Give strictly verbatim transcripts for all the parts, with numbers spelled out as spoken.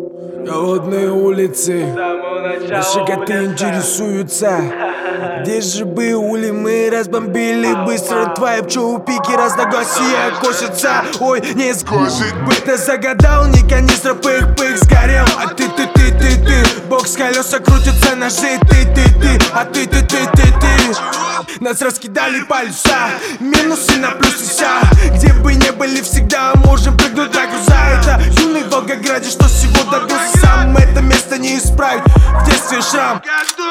Голодные улицы, наши коты интересуются. Где же бы ули мы разбомбили быстро? Твои пчелы пики разногласия косятся. Ой, не сглазить бы. Ты загадал, не канистра, пых-пых сгорел. А ты-ты-ты-ты-ты, бокс колеса крутятся, ножи, ты-ты-ты. А ты-ты-ты-ты-ты, нас раскидали полюса, минусы на плюсы. Где бы не были, всегда можем прыгнуть до груза. Это юный в Волгограде, что всего добился сам. Это место не исправить, в детстве шрам.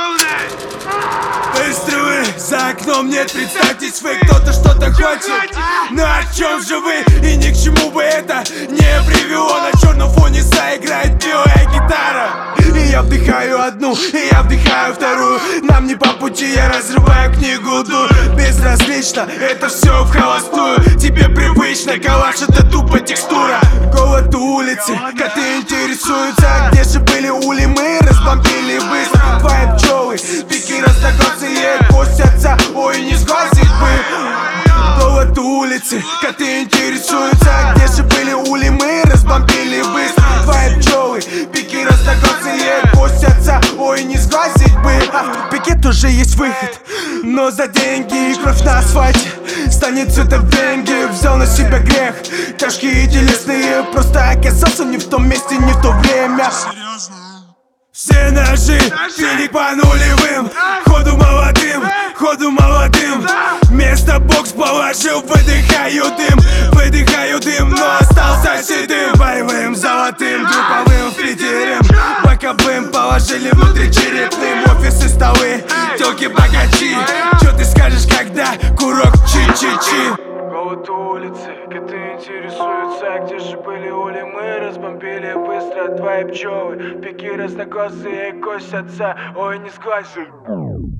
Выстрелы за окном, нет, представьтесь вы, кто-то что-то хочет. Но о чем же вы? И ни к чему бы это не привело. На черном фоне заиграет белая гитара. И я вдыхаю одну, и я вдыхаю вторую. Нам не по пути, я разрываю книгу дур. Безразлично, это все в холостую. Тебе привычно, калаш это тупо текстура. Голод у улицы, коты интересуются. Где же были ули, мы разбомбили быстро. Твои пчелы, пики разногласые косятся. Ой, не сглазить бы. Голод у улицы, коты интересуются. Где же были ули, мы разбомбили быстро. Твои пчелы, пики разногласые косятся. Ой, не сглазить бы. А в тупике тоже есть выход, но за деньги и кровь на асфальте станет цветом деньги. Взял на себя грех, тяжкие и телесные. Просто оказался не в том месте, не в то время. Все ножи пили по нулевым, ходу молодым, ходу молодым. Вместо бокс положил, выдыхаю дым, выдыхаю дым, но остался седым. Боевым, золотым, групповым, пятерым, боковым положили внутри черепным. Офисы, столы, тёлки, богачи. Чё ты скажешь, когда курок чи-чи-чи? Голод у улицы, коты интересуются. Где же были ули, мы разбомбили быстро. Твои пчелы, пики разногласые косятся. Ой, не сглазить.